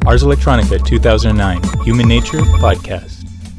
Ars Electronica 2009 Human Nature Podcast.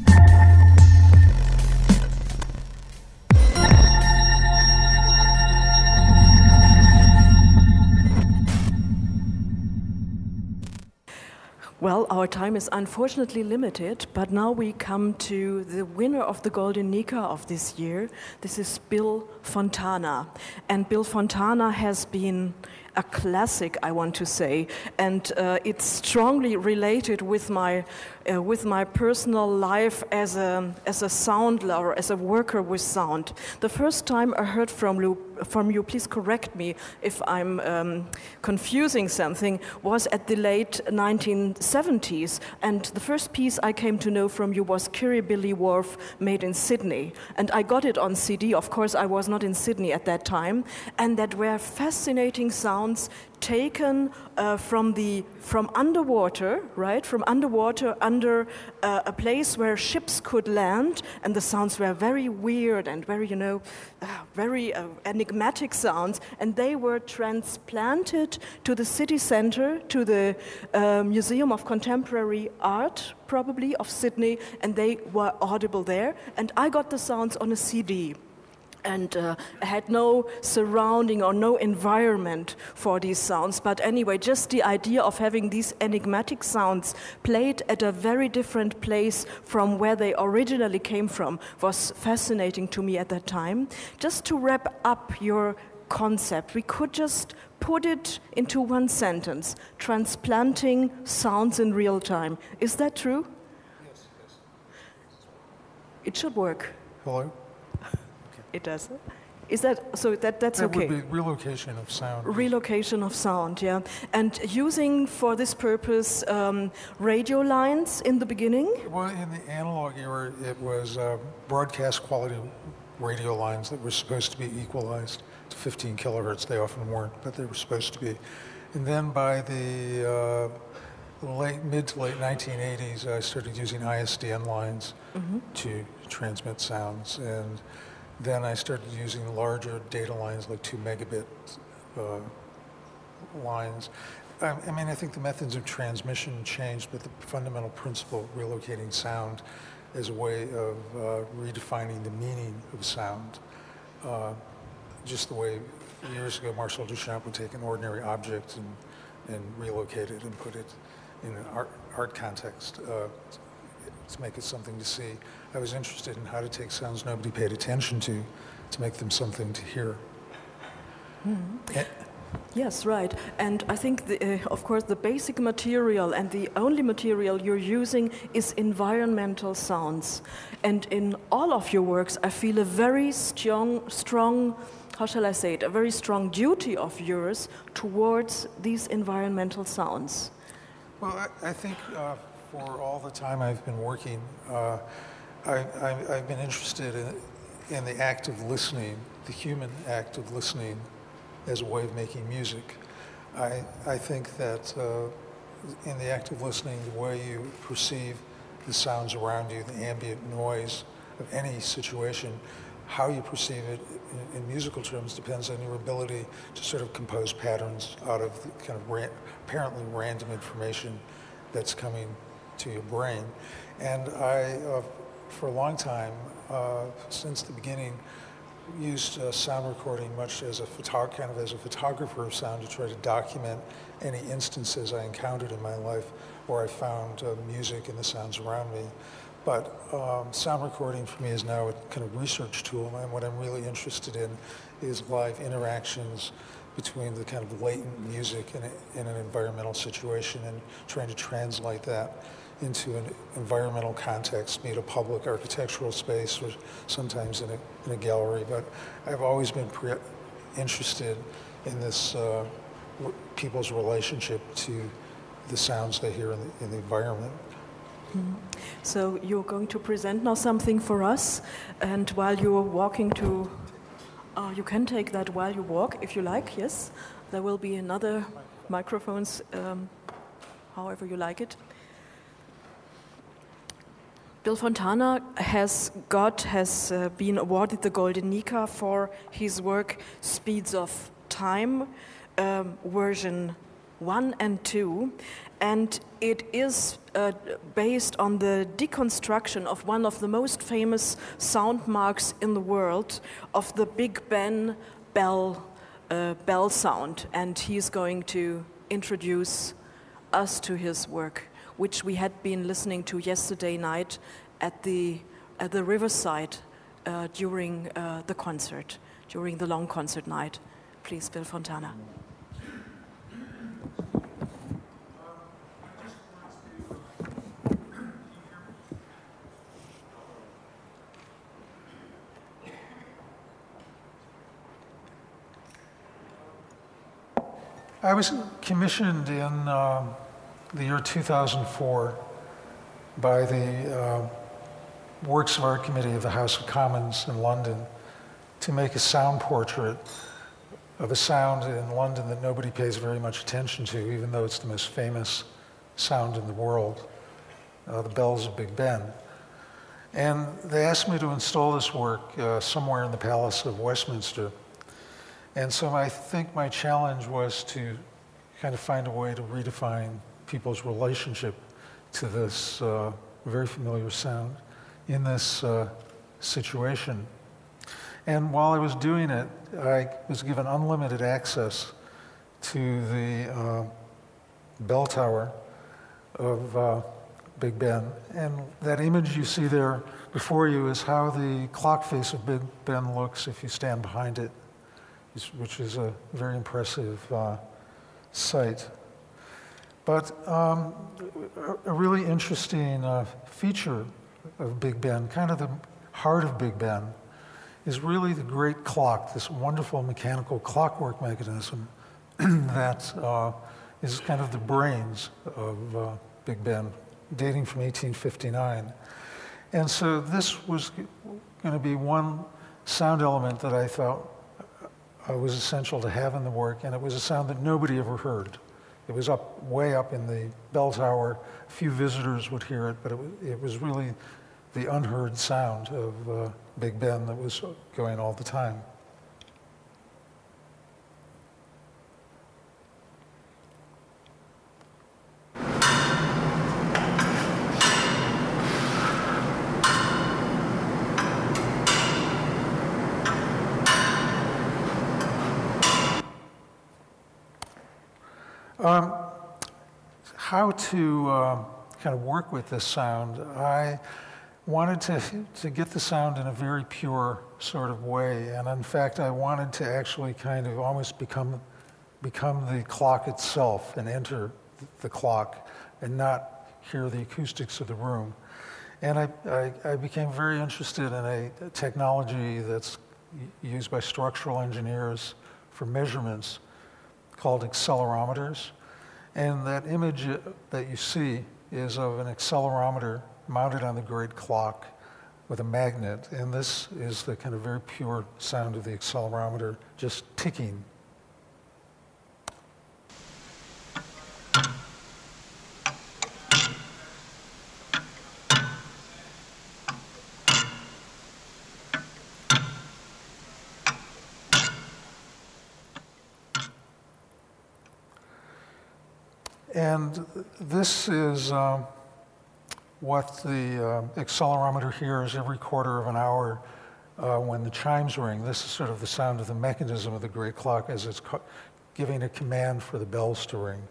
Well, our time is unfortunately limited, but now we come to the winner of the Golden Nika of this year. This is Bill Fontana. And Bill Fontana has been a classic, I want to say, and it's strongly related with my personal life as a sound lover, as a worker with sound. The first time I heard from you, please correct me if I'm confusing something, was at the late 1970s, and the first piece I came to know from you was Kirribilli Wharf, made in Sydney, and I got it on CD. Of course, I was not in Sydney at that time, and that were fascinating sounds taken from underwater, right? From underwater, under a place where ships could land, and the sounds were very weird and very, very enigmatic sounds, and they were transplanted to the city center, to the Museum of Contemporary Art, probably, of Sydney, and they were audible there, and I got the sounds on a CD. And I had no surrounding or no environment for these sounds. But anyway, just the idea of having these enigmatic sounds played at a very different place from where they originally came from was fascinating to me at that time. Just to wrap up your concept, we could just put it into one sentence: transplanting sounds in real time. Is that true? Yes. It should work. Hello? It does. Is that so? That's okay. That would be relocation of sound. Relocation of sound, yeah. And using for this purpose radio lines in the beginning. Well, in the analog era, it was broadcast quality radio lines that were supposed to be equalized to 15 kilohertz. They often weren't, but they were supposed to be. And then by the mid to late 1980s, I started using ISDN lines to transmit sounds, and then I started using larger data lines, like 2 megabit lines. I think the methods of transmission changed, but the fundamental principle of relocating sound as a way of redefining the meaning of sound. Just the way years ago Marcel Duchamp would take an ordinary object and relocate it and put it in an art context to make it something to see. I was interested in how to take sounds nobody paid attention to make them something to hear. Yes, right. And I think, of course, the basic material and the only material you're using is environmental sounds. And in all of your works, I feel a very strong, how shall I say it, a very strong duty of yours towards these environmental sounds. Well, I think for all the time I've been working, I've been interested in the act of listening, the human act of listening as a way of making music. I think that in the act of listening, the way you perceive the sounds around you, the ambient noise of any situation, how you perceive it in musical terms depends on your ability to sort of compose patterns out of the kind of apparently random information that's coming to your brain. And I, for a long time, since the beginning, used sound recording much as a photographer of sound to try to document any instances I encountered in my life where I found music and the sounds around me. But sound recording for me is now a kind of research tool, and what I'm really interested in is live interactions between the kind of latent music in an environmental situation and trying to translate that into an environmental context, be it a public architectural space or sometimes in a gallery. But I've always been interested in this people's relationship to the sounds they hear in the environment. So you're going to present now something for us, and while you're walking to, you can take that while you walk, if you like, yes. There will be another microphones, however you like it. Bill Fontana has been awarded the Golden Nika for his work Speeds of Time, version 1 and 2, and it is based on the deconstruction of one of the most famous sound marks in the world, of the Big Ben bell sound, and he's going to introduce us to his work, which we had been listening to yesterday night at the Riverside during the concert, during the long concert night. Please, Bill Fontana. I was commissioned in the year 2004 by the Works of Art Committee of the House of Commons in London to make a sound portrait of a sound in London that nobody pays very much attention to, even though it's the most famous sound in the world, the bells of Big Ben. And they asked me to install this work somewhere in the Palace of Westminster. And so I think my challenge was to kind of find a way to redefine people's relationship to this very familiar sound in this situation. And while I was doing it, I was given unlimited access to the bell tower of Big Ben. And that image you see there before you is how the clock face of Big Ben looks if you stand behind it, which is a very impressive sight. But a really interesting feature of Big Ben, kind of the heart of Big Ben, is really the great clock, this wonderful mechanical clockwork mechanism that is kind of the brains of Big Ben, dating from 1859. And so this was going to be one sound element that I thought was essential to have in the work, and it was a sound that nobody ever heard. It was way up in the bell tower. A few visitors would hear it, but it was really the unheard sound of Big Ben that was going all the time. How to kind of work with this sound, I wanted to get the sound in a very pure sort of way, and in fact I wanted to actually kind of almost become the clock itself and enter the clock and not hear the acoustics of the room. And I became very interested in a technology that's used by structural engineers for measurements called accelerometers. And that image that you see is of an accelerometer mounted on the great clock with a magnet. And this is the kind of very pure sound of the accelerometer just ticking. And this is what the accelerometer hears every quarter of an hour when the chimes ring. This is sort of the sound of the mechanism of the great clock as it's giving a command for the bells to ring.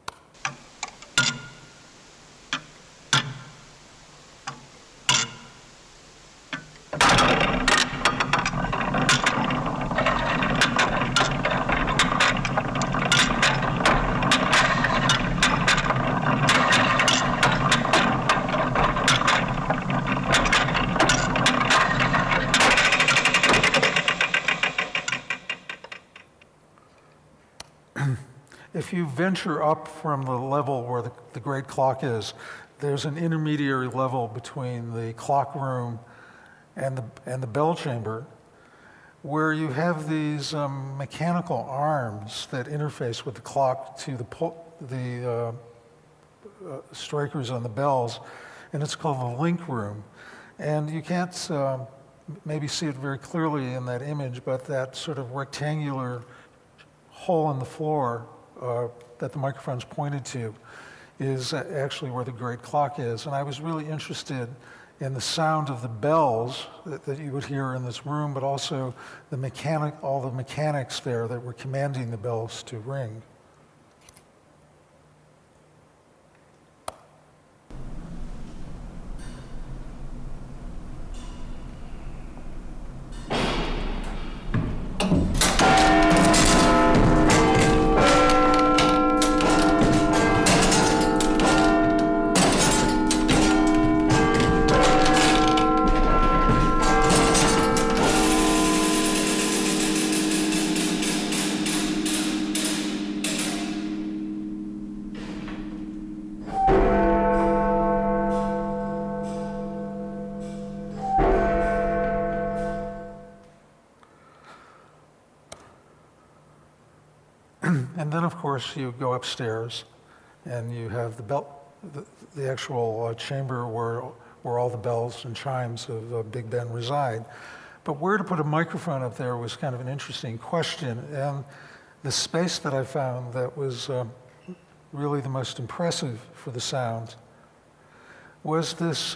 If you venture up from the level where the great clock is, there's an intermediary level between the clock room and the bell chamber, where you have these mechanical arms that interface with the clock to the strikers on the bells, and it's called the link room. And you can't maybe see it very clearly in that image, but that sort of rectangular hole in the floor that the microphone's pointed to is actually where the great clock is. And I was really interested in the sound of the bells that you would hear in this room, but also all the mechanics there that were commanding the bells to ring. And then, of course, you go upstairs, and you have the actual chamber where all the bells and chimes of Big Ben reside. But where to put a microphone up there was kind of an interesting question. And the space that I found that was really the most impressive for the sound was this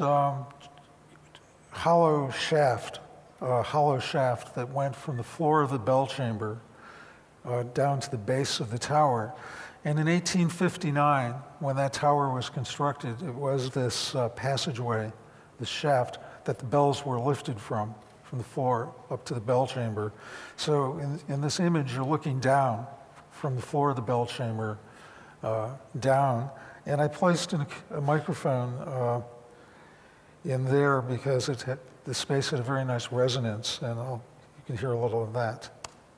hollow shaft that went from the floor of the bell chamber down to the base of the tower. And in 1859, when that tower was constructed, it was this passageway, this shaft, that the bells were lifted from the floor up to the bell chamber. So in this image, you're looking down from the floor of the bell chamber down. And I placed a microphone in there because the space had a very nice resonance, and you can hear a little of that.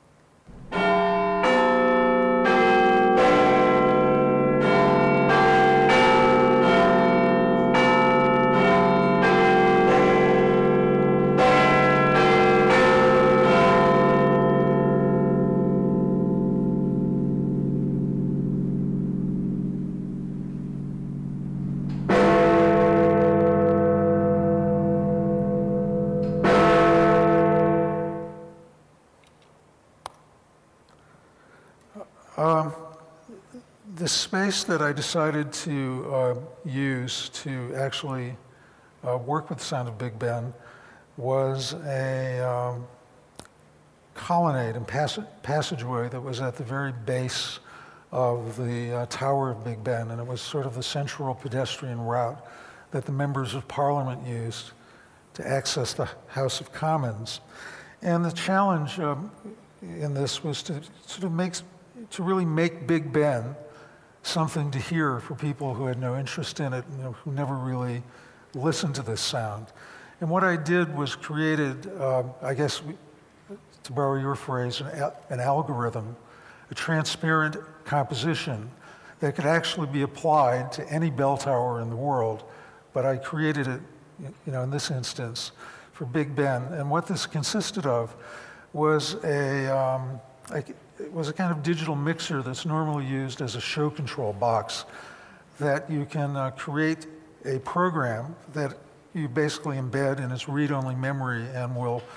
The space that I decided to use to actually work with the sound of Big Ben was a colonnade and passageway that was at the very base of the Tower of Big Ben, and it was sort of the central pedestrian route that the members of Parliament used to access the House of Commons. And the challenge in this was to really make Big Ben something to hear for people who had no interest in it, who never really listened to this sound. And what I did was created, I guess, to borrow your phrase, an algorithm, a transparent composition that could actually be applied to any bell tower in the world. But I created it, in this instance, for Big Ben. And what this consisted of was it was a kind of digital mixer that's normally used as a show control box, that you can create a program that you basically embed in its read-only memory and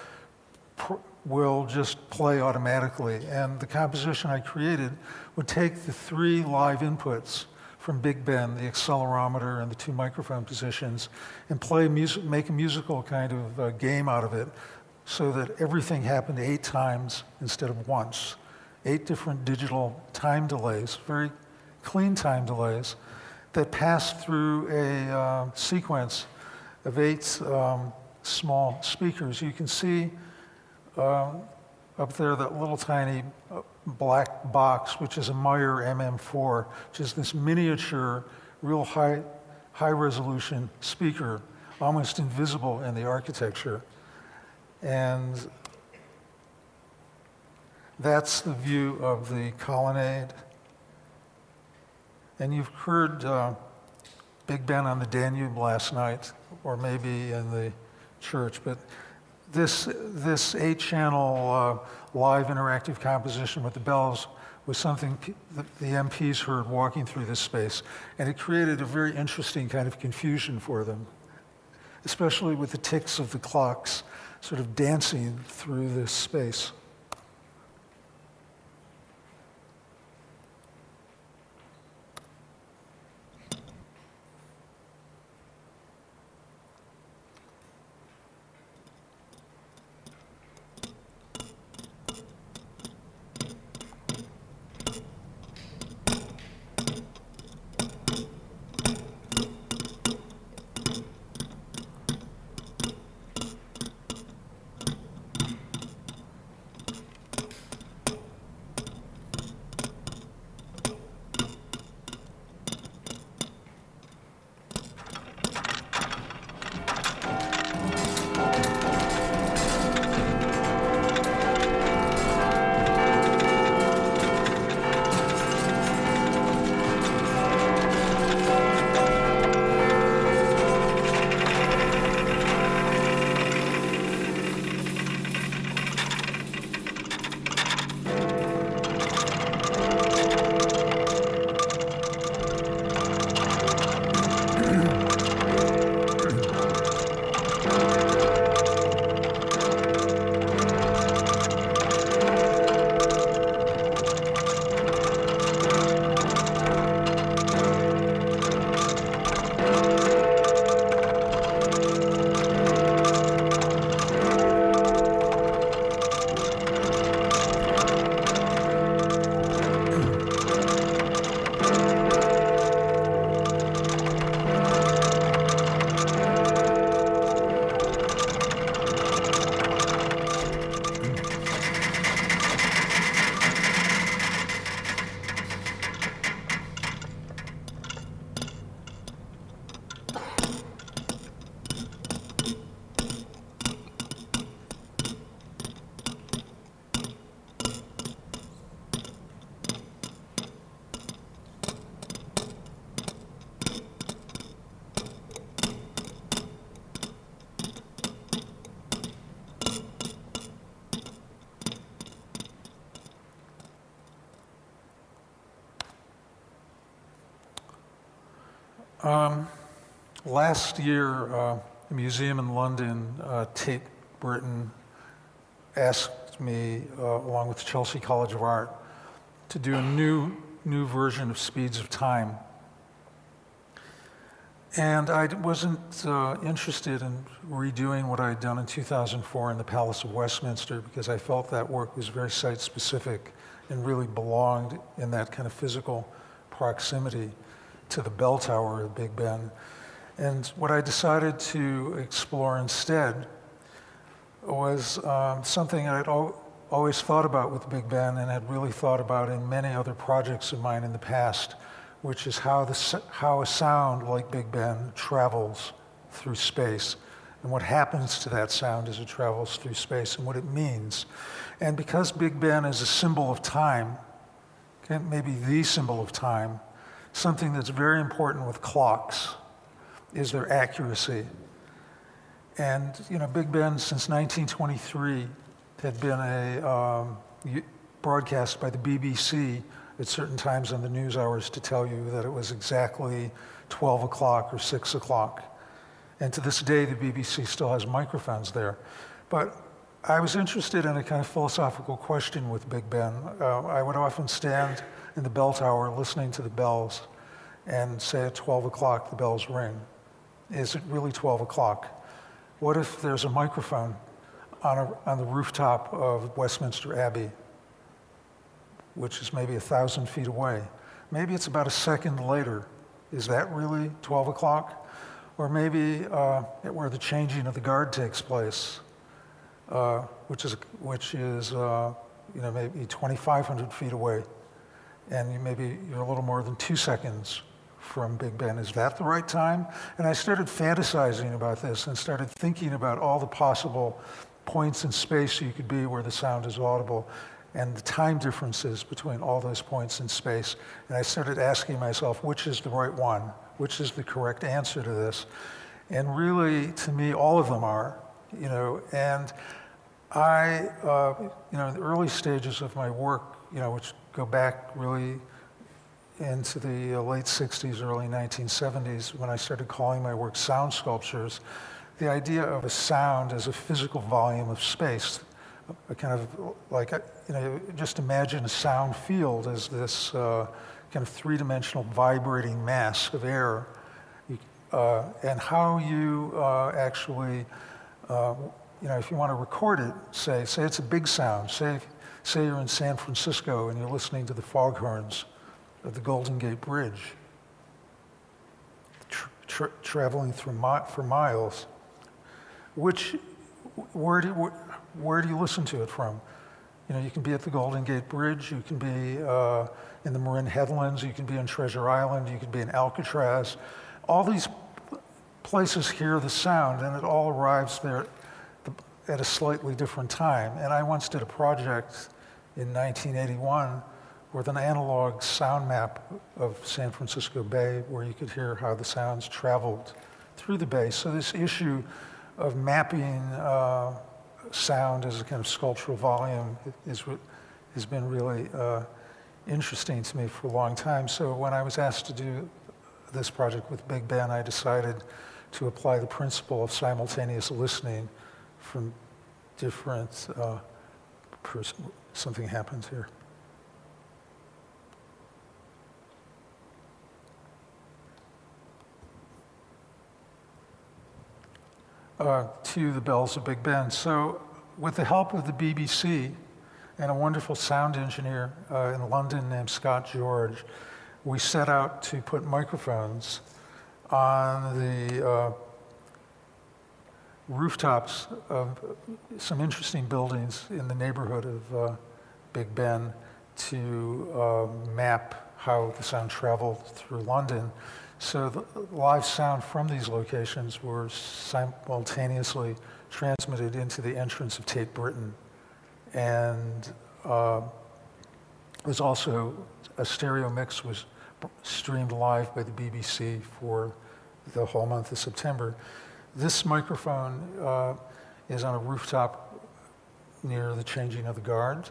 will just play automatically. And the composition I created would take the 3 live inputs from Big Ben, the accelerometer and the 2 microphone positions, and play music, make a musical kind of game out of it, so that everything happened 8 times instead of once. 8 different digital time delays, very clean time delays, that pass through a sequence of 8 small speakers. You can see up there that little tiny black box, which is a Meyer MM4, which is this miniature, real high resolution speaker, almost invisible in the architecture. And that's the view of the colonnade. And you've heard Big Ben on the Danube last night, or maybe in the church, but this 8-channel live interactive composition with the bells was something that the MPs heard walking through this space, and it created a very interesting kind of confusion for them, especially with the ticks of the clocks sort of dancing through this space. Last year, a museum in London, Tate Britain, asked me, along with Chelsea College of Art, to do a new version of Speeds of Time. And I wasn't interested in redoing what I had done in 2004 in the Palace of Westminster, because I felt that work was very site-specific and really belonged in that kind of physical proximity to the bell tower of Big Ben. And what I decided to explore instead was something I'd always thought about with Big Ben and had really thought about in many other projects of mine in the past, which is how a sound like Big Ben travels through space and what happens to that sound as it travels through space and what it means. And because Big Ben is a symbol of time, okay, maybe the symbol of time, something that's very important with clocks is their accuracy. And Big Ben since 1923 had been broadcast by the BBC at certain times on the news hours to tell you that it was exactly 12 o'clock or 6 o'clock. And to this day, the BBC still has microphones there. But I was interested in a kind of philosophical question with Big Ben. I would often stand in the bell tower listening to the bells and say at 12 o'clock the bells ring. Is it really 12 o'clock? What if there's a microphone on the rooftop of Westminster Abbey, which is maybe 1,000 feet away? Maybe it's about a second later. Is that really 12 o'clock? Or maybe where the changing of the guard takes place, which is maybe 2,500 feet away, and maybe you're a little more than 2 seconds from Big Ben. Is that the right time? And I started fantasizing about this and started thinking about all the possible points in space you could be where the sound is audible and the time differences between all those points in space. And I started asking myself, which is the right one? Which is the correct answer to this? And really, to me, all of them are, and I, in the early stages of my work, which go back really into the late 60s, early 1970s, when I started calling my work sound sculptures, the idea of a sound as a physical volume of space, a kind of like, just imagine a sound field as this kind of three-dimensional vibrating mass of air, and how you actually, if you want to record it, say it's a big sound, say you're in San Francisco and you're listening to the foghorns of the Golden Gate Bridge, traveling through for miles. Where do you listen to it from? You can be at the Golden Gate Bridge, you can be in the Marin Headlands, you can be on Treasure Island, you can be in Alcatraz. All these places hear the sound, and it all arrives there at a slightly different time. And I once did a project in 1981 with an analog sound map of San Francisco Bay, where you could hear how the sounds traveled through the bay. So this issue of mapping sound as a kind of sculptural volume has been really interesting to me for a long time. So when I was asked to do this project with Big Ben, I decided to apply the principle of simultaneous listening from different something happens here. To the bells of Big Ben. So with the help of the BBC and a wonderful sound engineer in London named Scott George, we set out to put microphones on the rooftops of some interesting buildings in the neighborhood of Big Ben to map how the sound traveled through London. So the live sound from these locations were simultaneously transmitted into the entrance of Tate Britain. And was also, a stereo mix was streamed live by the BBC for the whole month of September. This microphone is on a rooftop near the changing of the guard.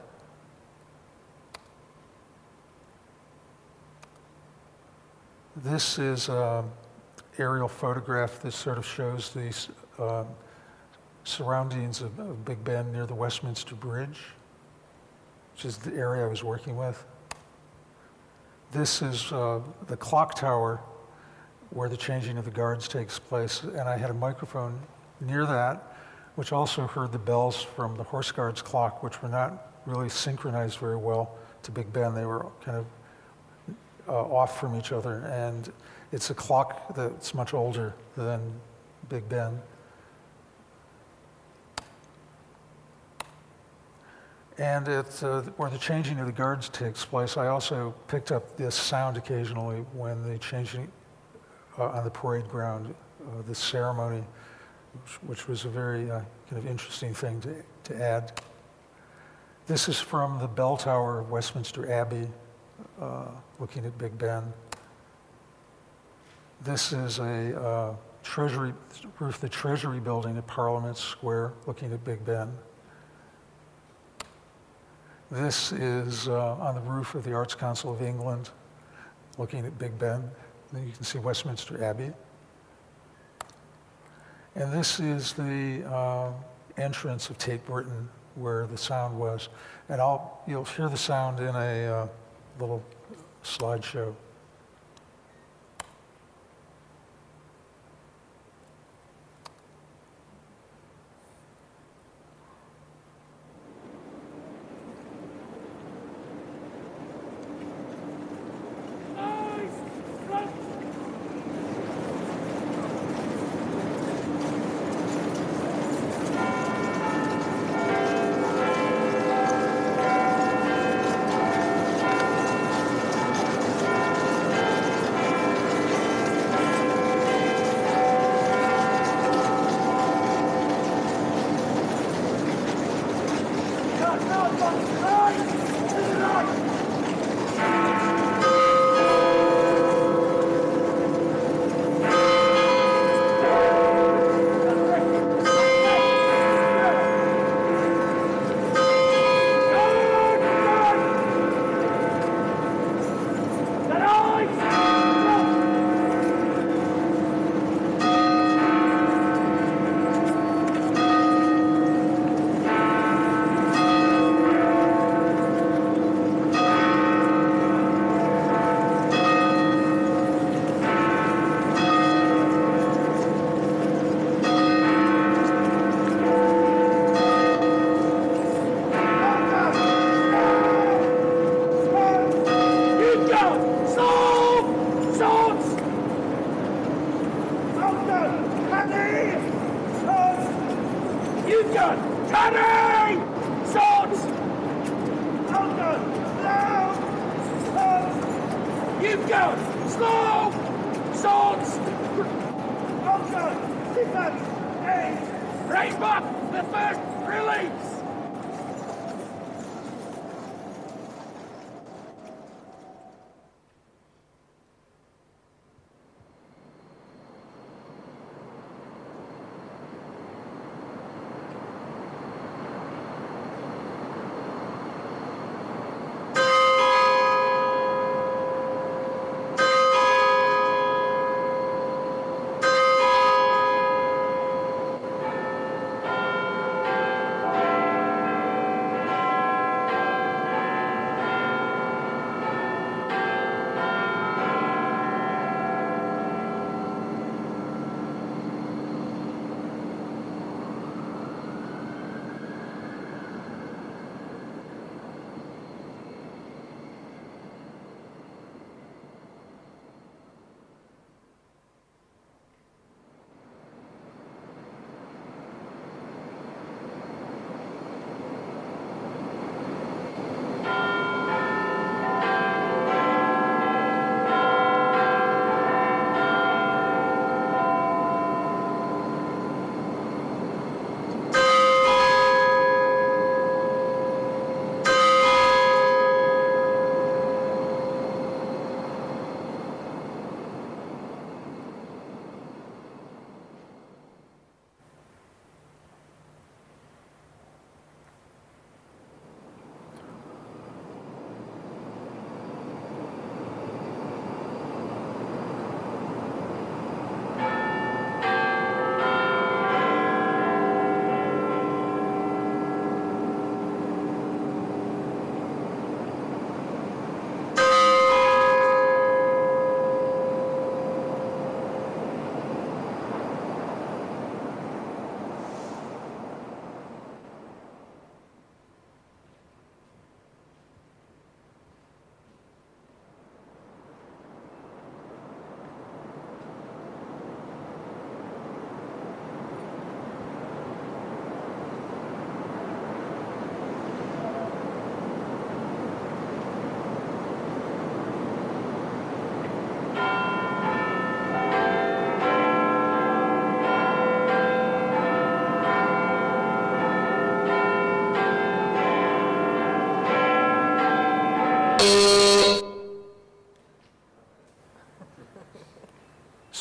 This is aerial photograph that sort of shows the surroundings of Big Ben near the Westminster Bridge, which is the area I was working with. This is the clock tower where the changing of the guards takes place, and I had a microphone near that, which also heard the bells from the Horse Guards clock, which were not really synchronized very well to Big Ben. They were kind of off from each other, and it's a clock that's much older than Big Ben. And it's where the changing of the guards takes place. I also picked up this sound occasionally when the changing on the parade ground, the ceremony, which was a very kind of interesting thing to add. This is from the bell tower of Westminster Abbey, looking at Big Ben. This is a Treasury roof, the Treasury building at Parliament Square, looking at Big Ben. This is on the roof of the Arts Council of England, looking at Big Ben. Then you can see Westminster Abbey. And this is the entrance of Tate Britain, where the sound was. And you'll hear the sound in a little slideshow.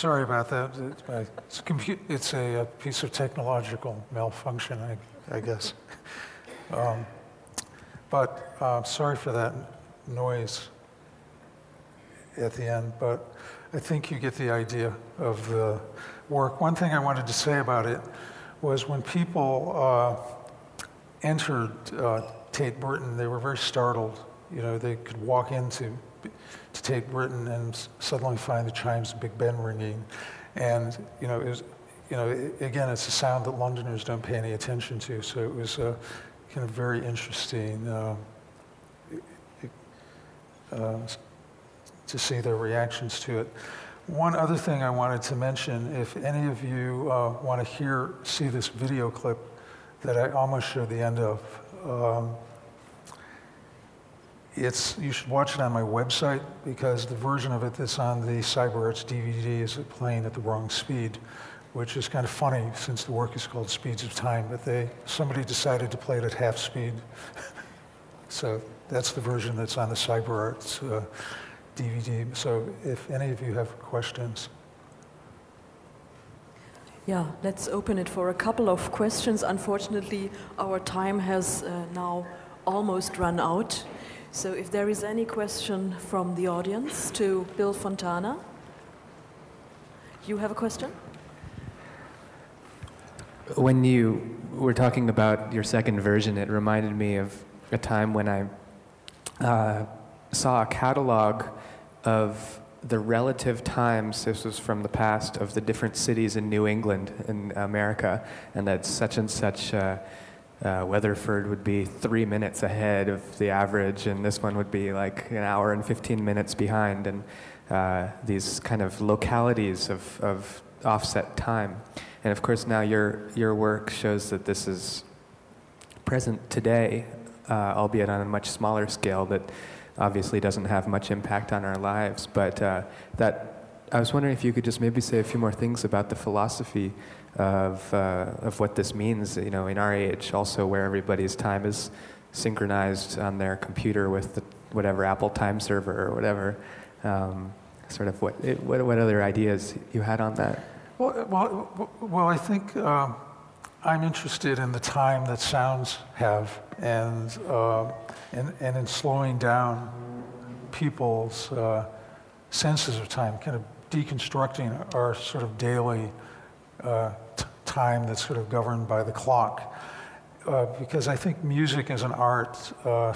Sorry about that. It's a piece of technological malfunction, I guess. But sorry for that noise at the end, but I think you get the idea of the work. One thing I wanted to say about it was when people entered Tate Britain, they were very startled. You know, they could walk into Tate Britain and suddenly find the chimes of Big Ben ringing, and you know, again, it's a sound that Londoners don't pay any attention to. So it was kind of very interesting to see their reactions to it. One other thing I wanted to mention, if any of you want to see this video clip that I almost showed the end of, you should watch it on my website, because the version of it that's on the CyberArts DVD is playing at the wrong speed, which is kind of funny since the work is called Speeds of Time, but somebody decided to play it at half speed. So that's the version that's on the CyberArts DVD. So if any of you have questions. Yeah, let's open it for a couple of questions. Unfortunately, our time has now almost run out. So if there is any question from the audience to Bill Fontana. You have a question? When you were talking about your second version, it reminded me of a time when I saw a catalog of the relative times, this was from the past, of the different cities in New England in America, and that such and such Weatherford would be 3 minutes ahead of the average, and this one would be like an hour and 15 minutes behind, and these kind of localities of offset time. And of course now your work shows that this is present today, albeit on a much smaller scale that obviously doesn't have much impact on our lives. But I was wondering if you could just maybe say a few more things about the philosophy of what this means, you know, in our age, also where everybody's time is synchronized on their computer with whatever Apple time server or whatever. Sort of what other ideas you had on that? Well, I think I'm interested in the time that sounds have, and in slowing down people's senses of time, kind of deconstructing our sort of daily time that's sort of governed by the clock. Because I think music as an art,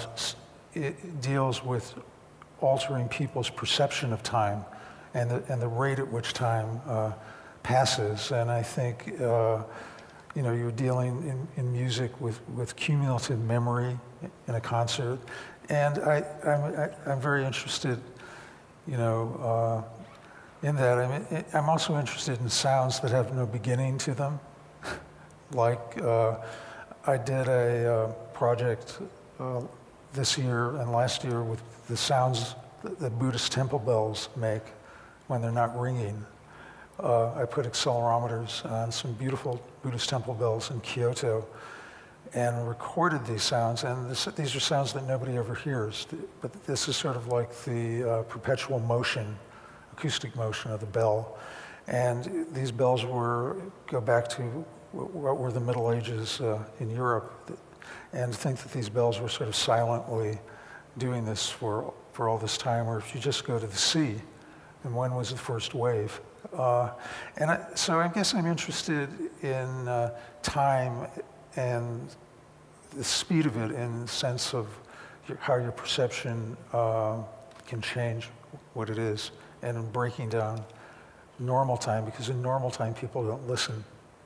it deals with altering people's perception of time and the rate at which time passes. And I think you know, you're dealing in music with cumulative memory in a concert, and I'm very interested, you know, in that. I mean, I'm also interested in sounds that have no beginning to them. Like I did a project this year and last year with the sounds that Buddhist temple bells make when they're not ringing. I put accelerometers on some beautiful Buddhist temple bells in Kyoto and recorded these sounds, and these are sounds that nobody ever hears, but this is sort of like the perpetual motion, acoustic motion of the bell. And these bells go back to what were the Middle Ages in Europe, and think that these bells were sort of silently doing this for all this time. Or if you just go to the sea, and when was the first wave? So I guess I'm interested in time and the speed of it in the sense of how your perception can change what it is, and in breaking down normal time, because in normal time people don't listen.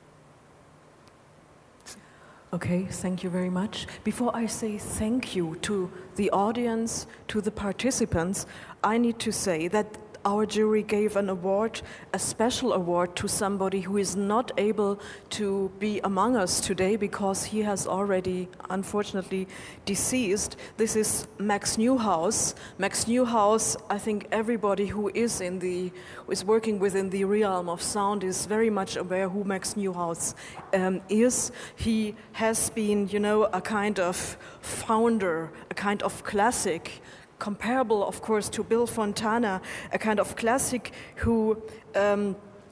Okay, thank you very much. Before I say thank you to the audience, to the participants, I need to say that our jury gave an award, a special award, to somebody who is not able to be among us today because he has already, unfortunately, deceased. This is Max Neuhaus. Max Neuhaus, I think everybody who is working within the realm of sound is very much aware who Max Neuhaus is. He has been, you know, a kind of founder, a kind of classic, comparable, of course, to Bill Fontana, a kind of classic who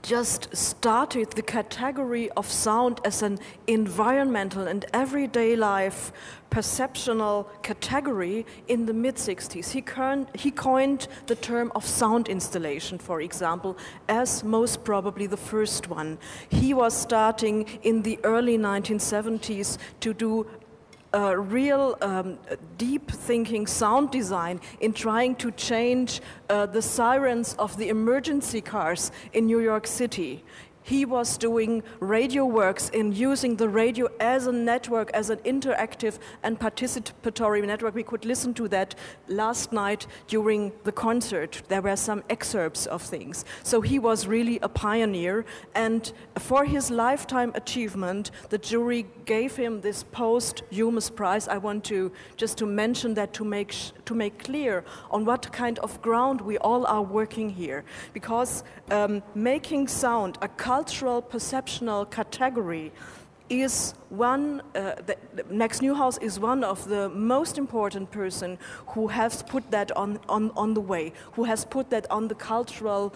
just started the category of sound as an environmental and everyday life perceptual category in the mid-60s. He coined the term of sound installation, for example, as most probably the first one. He was starting in the early 1970s to do real deep thinking sound design in trying to change the sirens of the emergency cars in New York City. He was doing radio works in using the radio as a network, as an interactive and participatory network. We could listen to that last night during the concert. There were some excerpts of things. So he was really a pioneer, and for his lifetime achievement, the jury gave him this posthumous prize. I want to just to mention that to make clear on what kind of ground we all are working here, because making sound a cultural perceptual category is one, Max Neuhaus is one of the most important person who has put that on the way, who has put that on the cultural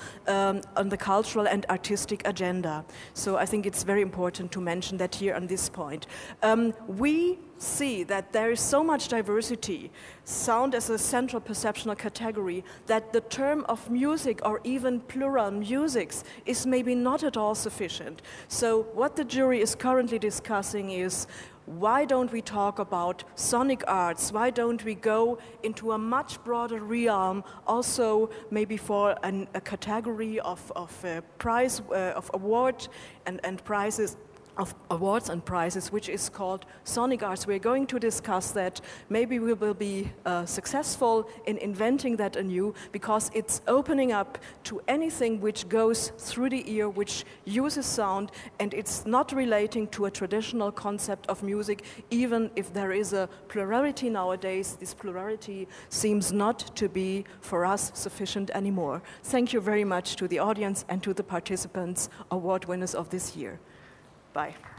and artistic agenda. So I think it's very important to mention that here on this point. We see that there is so much diversity, sound as a central perceptual category, that the term of music or even plural musics is maybe not at all sufficient. So what the jury is currently discussing is, why don't we talk about sonic arts? Why don't we go into a much broader realm, also maybe for a category of prize, of award and prizes, of awards and prizes, which is called Sonic Arts. We're going to discuss that. Maybe we will be successful in inventing that anew, because it's opening up to anything which goes through the ear, which uses sound, and it's not relating to a traditional concept of music, even if there is a plurality nowadays. This plurality seems not to be, for us, sufficient anymore. Thank you very much to the audience and to the participants, award winners of this year. Bye.